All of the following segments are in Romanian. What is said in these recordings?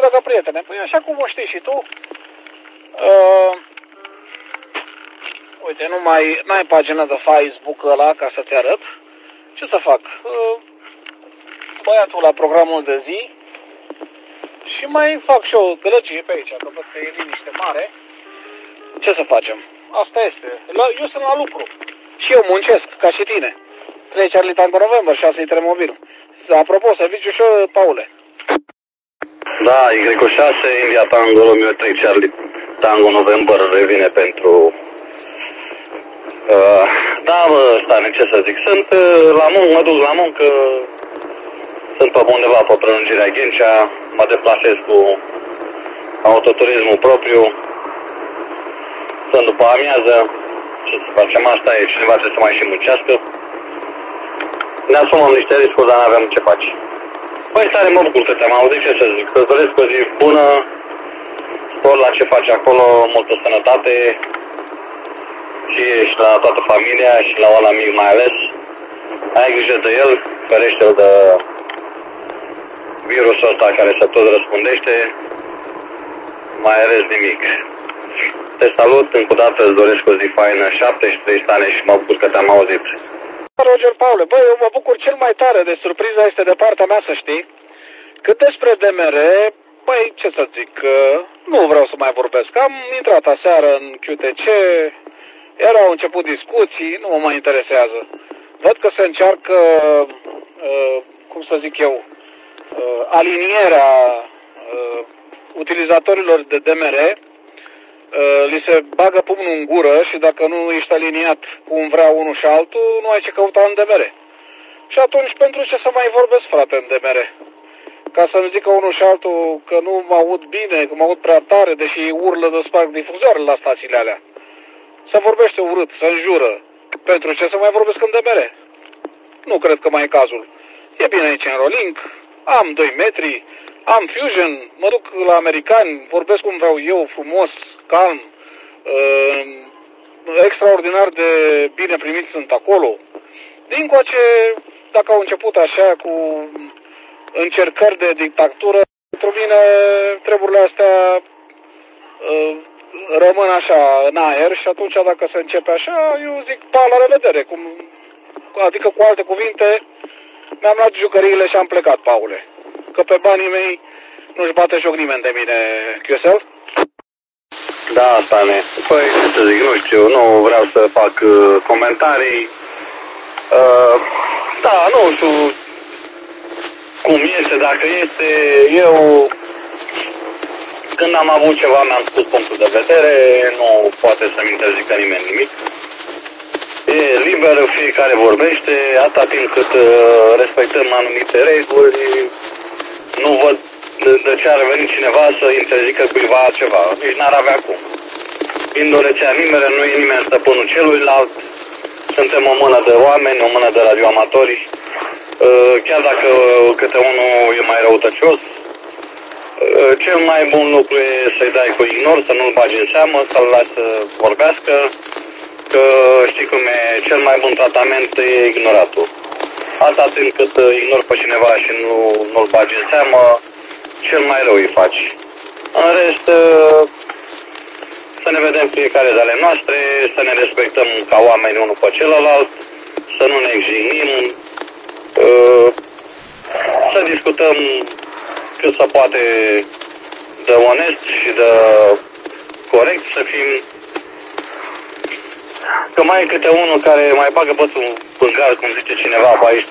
dragă prietene, păi așa cum o știi și tu, uite, n-ai pagină de Facebook ăla ca să te arăt. Ce să fac? Băiatul la programul de zi și mai fac și o gălăgie pe aici, că văd că e liniște mare. Ce să facem? Asta este. Eu sunt la lucru. Și eu muncesc, ca și tine. 3 Charlie Tango November, 6 Tremobil. Apropo, serviciu și eu, Paule. Da, Y6, India Tango Romeo 3 Charlie Tango November revine pentru... da, bă, Stane, ce să zic, sunt la muncă, mă duc la muncă, sunt pe undeva pe prelungirea Ghencea, mă deplasez cu autoturismul propriu, sunt după amiază, ce să facem, asta e, cineva trebuie să mai și muncească. Ne asumăm niște riscuri, dar n-avem ce face. Păi, Stare, mă bucur că te-am auzit, ce să zic, să-ți doresc o zi bună, spor la ce faci acolo, multă sănătate, și la toată familia și la ăla mic mai ales. Ai grijă de el, ferește-l de virusul ăsta care se tot răspundește, mai ales nimic. Te salut, încă o dată îți doresc o zi faină, 73 ani și mă bucur că te-am auzit. Roger Paule, băi, eu mă bucur cel mai tare de surpriza este de partea mea, să știi. Cât despre DMR, băi, ce să zic, nu vreau să mai vorbesc. Am intrat aseară în QTC, iar au început discuții, nu mă mai interesează. Văd că se încearcă, cum să zic eu, alinierea utilizatorilor de DMR, li se bagă pumnul în gură și dacă nu ești aliniat cum vrea unul și altul, nu ai ce căuta în DMR. Și atunci, pentru ce să mai vorbesc, frate, în DMR? Ca să-mi zică unul și altul că nu mă aud bine, că mă aud prea tare, deși urlă de sparg difuzoarele la stațiile alea. Se vorbește urât, se înjură. Pentru ce să mai vorbesc în DMR? Nu cred că mai e cazul. E bine aici în Rolink, am 2 metri, am Fusion, mă duc la americani, vorbesc cum vreau eu, frumos, calm, extraordinar de bine primit sunt acolo. Dincoace, dacă au început așa cu încercări de dictatură, pentru mine treburile astea rămân așa în aer și atunci dacă se începe așa, eu zic pa, la revedere. Adică cu alte cuvinte, mi-am luat jucăriile și am plecat, Paule. Că pe banii mei nu-și bate joc nimeni de mine, QSL? Da, Stane. Păi, ce să zic, nu știu, nu vreau să fac comentarii. Da, nu știu cum este, dacă este, eu când am avut ceva mi-am spus punctul de vedere, nu poate să-mi interzică nimeni nimic. E liber, fiecare vorbește, atâta timp cât respectăm anumite reguli, nu văd de ce ar veni cineva să interzică cuiva ceva, nici n-ar avea cum. Indolețea nimere, nu e nimeni stăpânul celuilalt, suntem o mână de oameni, o mână de radioamatori, chiar dacă câte unul e mai răutăcios, cel mai bun lucru e să-i dai cu ignor, să nu-l bagi în seamă, să-l lași să vorbească, că știi cum e, cel mai bun tratament e ignoratul. Atâta timp cât ignori pe cineva și nu-l bagi în seamă, cel mai rău îi faci. În rest, să ne vedem fiecare de ale noastre, să ne respectăm ca oameni unul pe celălalt, să nu ne jignim, să discutăm cât se poate de onest și de corect, să fim. Că mai e câte unul care mai bagă bățul în gar, cum zice cineva pe aici,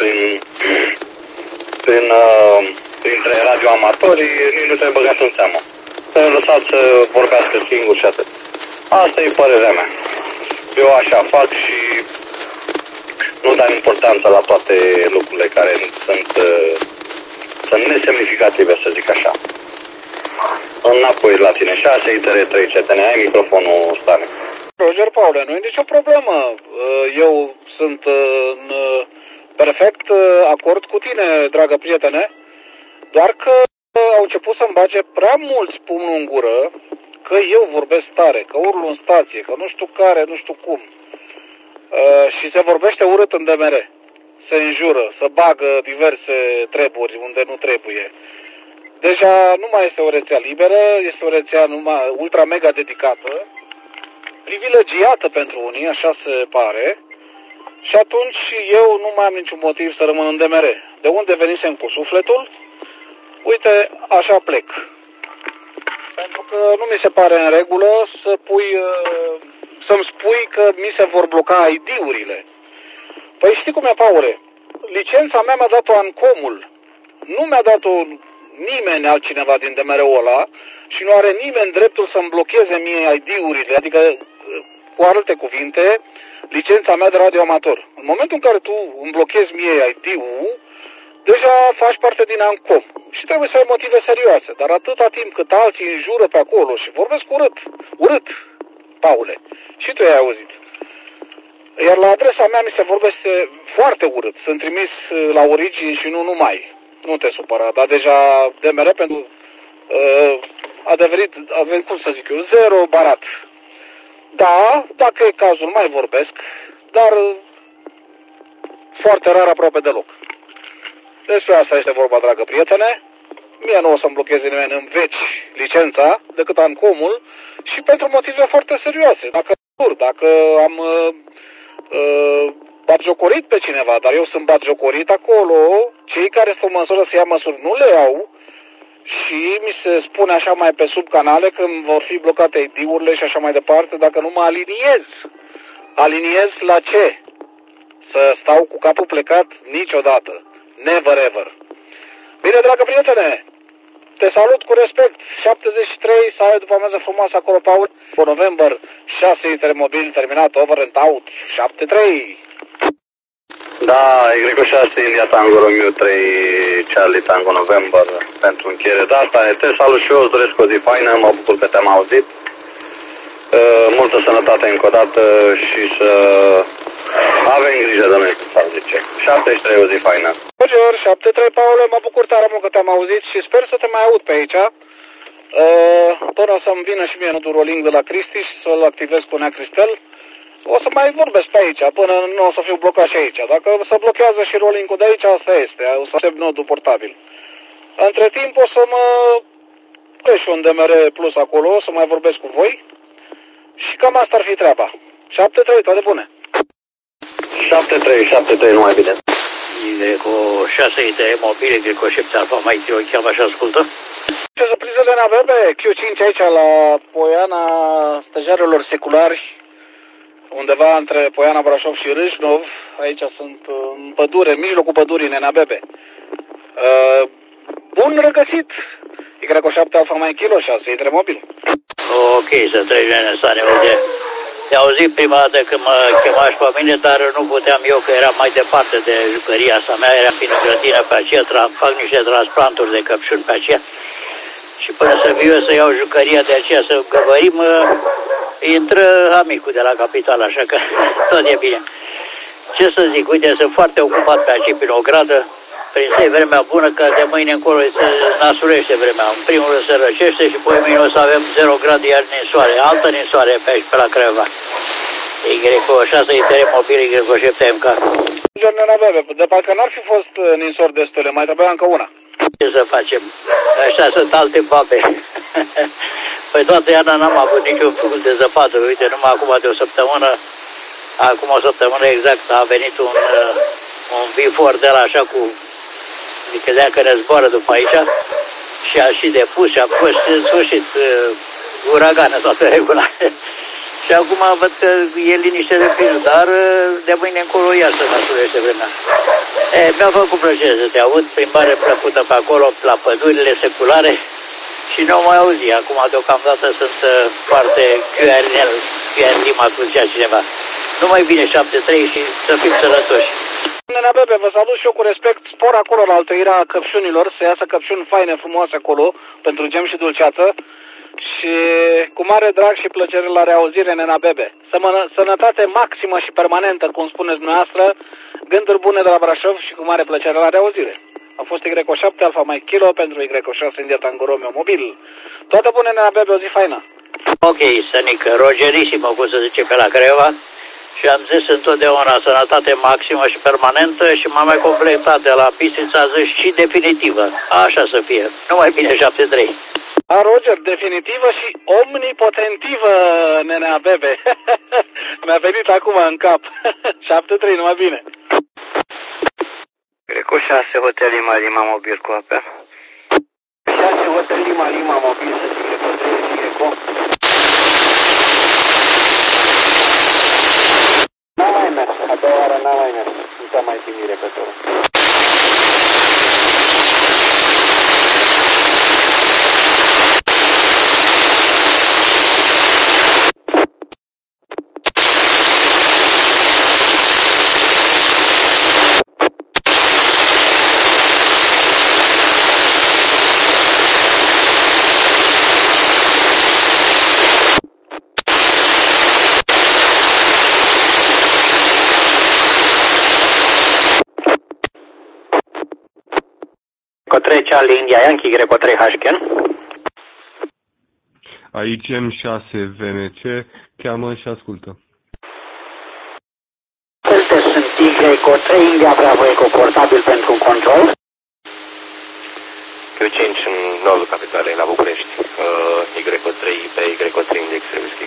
printre radioamatorii, nici nu trebuie băgat în seamă. Să-i lăsat să vorbească singur și atât. Asta e părerea mea. Eu așa fac și nu dau importanță la toate lucrurile care sunt nesemnificative, să zic așa. Înapoi la tine, 6 ITR3 CTN, ai microfonul, Stane. Roger Paule, nu e nicio problemă. Eu sunt în perfect acord cu tine, dragă prietene, doar că au început să-mi bage prea mulți pumnul în gură, că eu vorbesc tare, că urlu în stație, că nu știu care, nu știu cum. Și se vorbește urât în DMR. Se înjură, se bagă diverse treburi unde nu trebuie. Deja nu mai este o rețea liberă, este o rețea numai ultra mega dedicată, privilegiată pentru unii, așa se pare, și atunci eu nu mai am niciun motiv să rămân în DMR. De unde venisem cu sufletul, uite, așa plec. Pentru că nu mi se pare în regulă să-mi spui că mi se vor bloca ID-urile. Păi știi cum e, Paule? Licența mea mi-a dat-o Ancomul. Nu mi-a dat-o nimeni altcineva din DMR-ul ăla și nu are nimeni dreptul să-mi blocheze mie ID-urile. Adică, cu alte cuvinte, licența mea de radioamator. În momentul în care tu îmi blochezi mie ID-ul, deja faci parte din Ancom. Și trebuie să ai motive serioase. Dar atâta timp cât alții înjură pe acolo și vorbesc urât, Paule, și tu ai auzit. Iar la adresa mea mi se vorbește foarte urât. Sunt trimis la origini și nu numai. Nu te supăra, dar deja DMR pentru a devenit, cum să zic eu, zero barat. Da, dacă e cazul, mai vorbesc, dar foarte rar, aproape deloc. Despre asta este vorba, dragă prietene. Mie nu o să-mi blocheze nimeni în veci licența, decât Ancomul, și pentru motive foarte serioase. Dacă am batjocorit pe cineva, dar eu sunt batjocorit acolo, cei care sunt în măsură să ia măsuri nu le iau și mi se spune așa mai pe sub canale că îmi vor fi blocate ID-urile și așa mai departe dacă nu mă aliniez. Aliniez la ce? Să stau cu capul plecat? Niciodată. Never ever. Bine, dragă prietene, te salut cu respect. 73, să ai după ameză frumoasă acolo, Paul. Cu November, 6 intermobil terminat, over and out, 73. Da, Y6 India Tango Romeo 3 Charlie Tango November pentru încheiere. Da, asta e. Te salut și eu, îți doresc o zi faină, mă bucur că te-am auzit. Multă sănătate încă o dată și să avem grijă de noi, să zice. 73, o zi faină. Bonjour, 73, Paule, mă bucur tare mult că te-am auzit și sper să te mai aud pe aici. Până să-mi vină și mie nodul rolling de la Cristi și să-l activez cu Nea Cristel. O să mai vorbesc pe aici, până nu o să fiu blocat și aici. Dacă se blochează și rolling-ul de aici, asta este. O să aștept nodul portabil. Între timp o să mă pleci un DMR Plus acolo, să mai vorbesc cu voi. Și cam asta ar fi treaba. 73, toate bune. 73, numai bine. Y6 de mobile, Greco-7 Alfa Mike, o cheamă și ascultă. Ce surprizele n-avem pe Q5 aici la Poiana Stejarilor Seculari, undeva între Poiana Brașov și Râșnov. Aici sunt în pădure, în mijlocul pădurii, Nena Bebe. Bun regăsit! Y7 Alfa Mike Kilo 6, intre mobil. Ok, să treci, Nene, uite. Te auzit prima dată când mă chemași pe mine, dar nu puteam eu, că eram mai departe de jucăria asta mea, eram prin grădină pe aceea, fac niște transplanturi de căpșuni pe aceea. Și până să viu eu să iau jucăria de aceea să găvărim, intră amicul de la capital, așa că tot e bine. Ce să zic, uite, sunt foarte ocupat pe aici, prin o gradă, prin vremea bună, că de mâine încolo se nasurește vremea. În primul rând se răcește și poi mâine o să avem 0 grade iar ninsoare, altă ninsoare pe aici, pe la Craiova. Y6, ITR mobil, Y7 MK. De parcă n-ar fi fost ninsori destule, mai trebuia încă una. Ce să facem? Așa sunt alte babe. Păi toată iarna n-am avut niciun flux de zăpadă. Uite, numai acum de o săptămână, acum o săptămână exact, a venit un bifor de la așa cu, credea că ne zboară după aici și a și depus și a fost în sfârșit uragană toată regula. Și acum văd că e liniște de plin, dar de mâine încolo iar să nasurește vremea. Mi-a făcut plăcere să te aud, plimbare plăcută pe acolo, la pădurile seculare și nu mai auzi. Acum deocamdată sunt foarte QRD, cum zicea cineva. Numai bine 73 și să fim sănătoși. Nena Bebe, vă salut și eu cu respect. Spor acolo la altăirea căpșunilor, să iasă căpșuni faine, frumoase acolo, pentru gem și dulceață. Și cu mare drag și plăcere la reauzire, Nena Bebe. Sănătate maximă și permanentă, cum spuneți dumneavoastră, gânduri bune de la Brașov și cu mare plăcere la reauzire. A fost Y7 Alfa Mike Kilo pentru Y6 India Tango Romeo mobil. Toate bune, Nena Bebe, o zi faină. Ok, Sănică, Rogerissimo, cum se zice pe la Craiova. Și am zis întotdeauna sănătate maximă și permanentă și m-am mai completat de la Bistrița, a zis și definitivă. Așa să fie. Numai bine 73. A, Roger, definitivă și omnipotentivă, nenea Bebe. Mi-a venit acum în cap. 73, numai bine. Greco 6, Hotel Lima, Lima, mobil cu apel. 6, Hotel Lima, Lima, mobil, să fie Greco 3, Greco. N-a mai mers, a doua oară n-a mai mers. Nu s-a mai primit repătorul. Greco 3 Charlie India Yankee, Greco 3 Hashken. Aici M6 VNC, cheamă și ascultă. Uite, sunt Greco 3 India Bravo Eco, portabil pentru control. Q5 în nordul capitalei, la București. Greco 3 pe Greco 3 Index Whisky.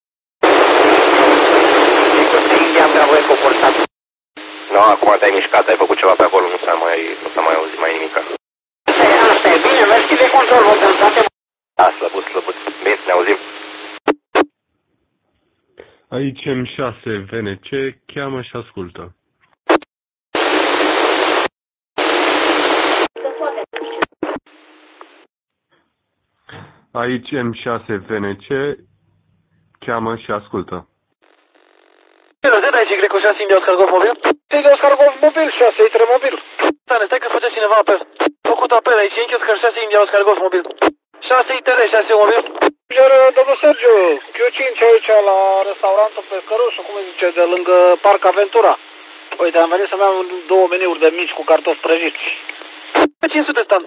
Greco 3 India Bravo Eco, portabil. Nu, acum te-ai mișcat, ai făcut ceva pe acolo, nu s-a mai auzit mai nimic. Asta e bine, mersi de control, vă dăm. Da, slăbut, slăbut. Bine, ne auzim. Aici M6 VNC, cheamă și ascultă. Aici M6 VNC, cheamă și ascultă. De aici, Greco 6, India, Oscar Golf mobil? India, Oscar Golf mobil, 6, ITRE mobil. Stai că face cineva apel. Făcut apel aici, India, Oscar 6, India, Oscar Golf mobil. 6 ITR, 6 mobil. Iar, domnul Sergiu, Q5 aici la restaurantul Pescărușul, cum îi zice, de lângă Parc Aventura. Uite, am venit să-mi iau 2 meniuri de mici cu cartofi prăjiți. Pe 500 stan.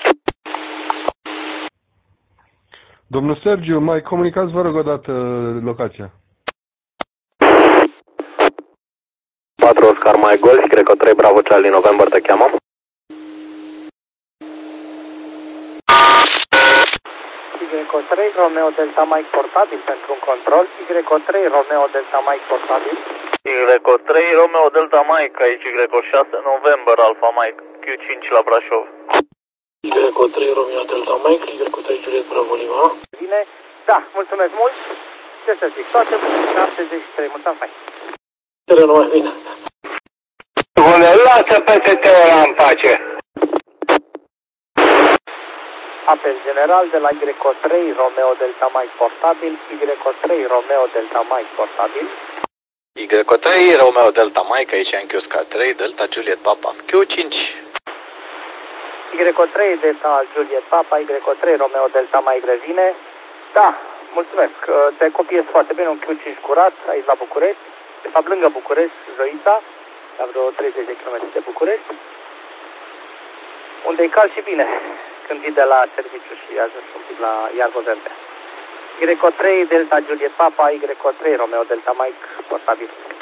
Domnul Sergiu, mai comunicați, vă rog, o dată locația. 4 Oscar Mai Golf, Greco 3 Bravo Charlie November, te cheamă. Greco 3 Romeo Delta Mike portabil pentru un control. Greco 3 Romeo Delta Mike portabil. Greco 3 Romeo Delta Mike, aici Greco 6 November Alpha Mike, Q5 la Brașov. Greco 3 Romeo Delta Mike, Greco 3 Juliet Bravo Lima. Bine, da, mulțumesc mult. Ce să zic, toate bune, 73, mulțumesc, fain. Tere, numai bine. Bune, lasă PTT-ul ăla în pace. Apel general de la Greco 3 Romeo Delta Mike portabil, Greco 3 Romeo Delta Mike portabil. Greco 3 Romeo Delta Mike, aici Anchiosca 3 Delta Juliet Papa, Q5. Greco 3 Delta Juliet Papa, Greco 3 Romeo Delta Mike revine. Da, mulțumesc, te copiez foarte bine, un Q5 curat aici la București, de fapt lângă București, Zoița, la vreo 30 de km de București, unde e cald și bine când vii de la serviciu și ajuns un pic la iarbă verde. Greco 3 Delta Juliet Papa, Greco 3 Romeo Delta Mike portabil.